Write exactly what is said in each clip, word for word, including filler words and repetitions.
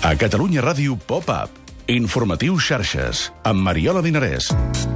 A Catalunya Ràdio Pop-Up. Informatiu Xarxes, amb Mariola Dinarès.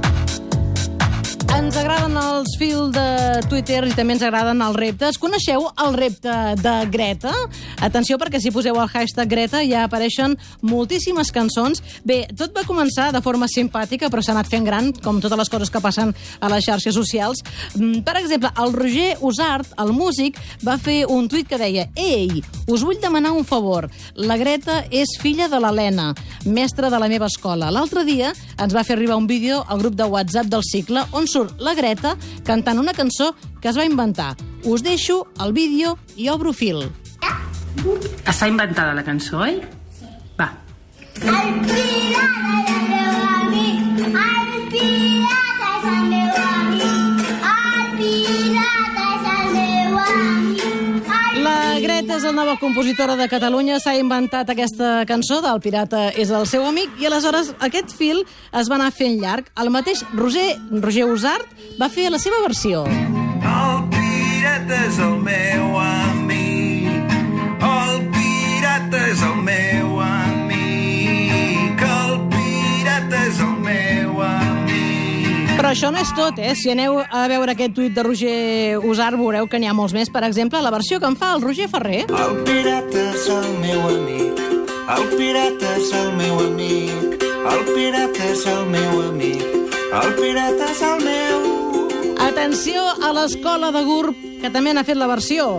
Ens agraden els fils de Twitter i també ens agraden els reptes. Coneixeu el repte de Greta? Atenció, perquè si poseu el hashtag Greta ja apareixen moltíssimes cançons. Bé, tot va començar de forma simpàtica, però s'ha anat fent gran, com totes les coses que passen a les xarxes socials. Per exemple, el Roger Usart, el músic, va fer un tuit que deia: «Ei, us vull demanar un favor. La Greta és filla de l'Helena, mestra de la meva escola. L'altre dia ens va fer arribar un vídeo al grup de WhatsApp del cicle on surt la Greta cantant una cançó que es va inventar. Us deixo el vídeo i obro fil». Està inventada la cançó, oi? Sí. Va. El pirata és el meu amic, el pirata és el meu amic, el pirata és el meu amic. La Greta és la nova compositora de Catalunya, s'ha inventat aquesta cançó del pirata és el seu amic, i aleshores aquest fil es va anar fent llarg. El mateix Roger, Roger Usart va fer la seva versió. El pirata és el meu amic, el pirata és el meu amic, el pirata és el meu amic. Però això no és tot, eh? Si aneu a veure aquest tuit de Roger Usart veureu que n'hi ha molts més. Per exemple, la versió que en fa el Roger Ferrer. El pirata és el meu amic, el pirata és el meu amic, el pirata és el meu amic, el pirata és el meu... Atenció a l'escola de Gurb, que també n'ha fet la versió.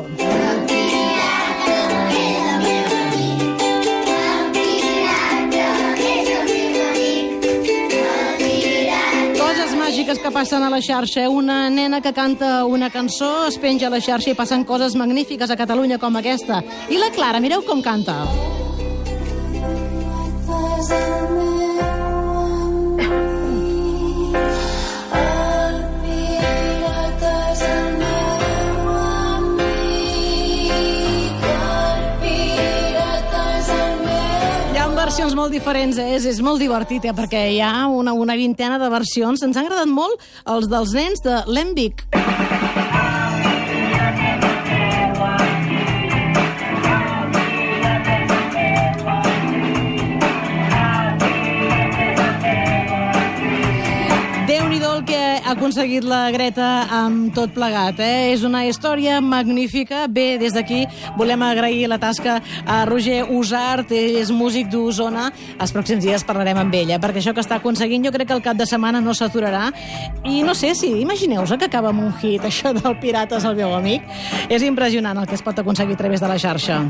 Coses màgiques que passen a la xarxa. Una nena que canta una cançó, es penja a la xarxa i passen coses magnífiques a Catalunya com aquesta. I la Clara, mireu com canta. Versions molt diferents, eh? és, és molt divertit, eh? perquè hi ha una, una vintena de versions. Ens han agradat molt els dels nens de l'Envic. Déu-n'hi-do el que ha aconseguit la Greta amb tot plegat. Eh? És una història magnífica. Bé, des d'aquí volem agrair la tasca a Roger Usart, ell és músic d'Osona. Els pròxims dies parlarem amb ella, perquè això que està aconseguint jo crec que el cap de setmana no s'aturarà. I no sé si, imagineu-vos que acaba amb un hit, això del pirata és el meu amic. És impressionant el que es pot aconseguir a través de la xarxa.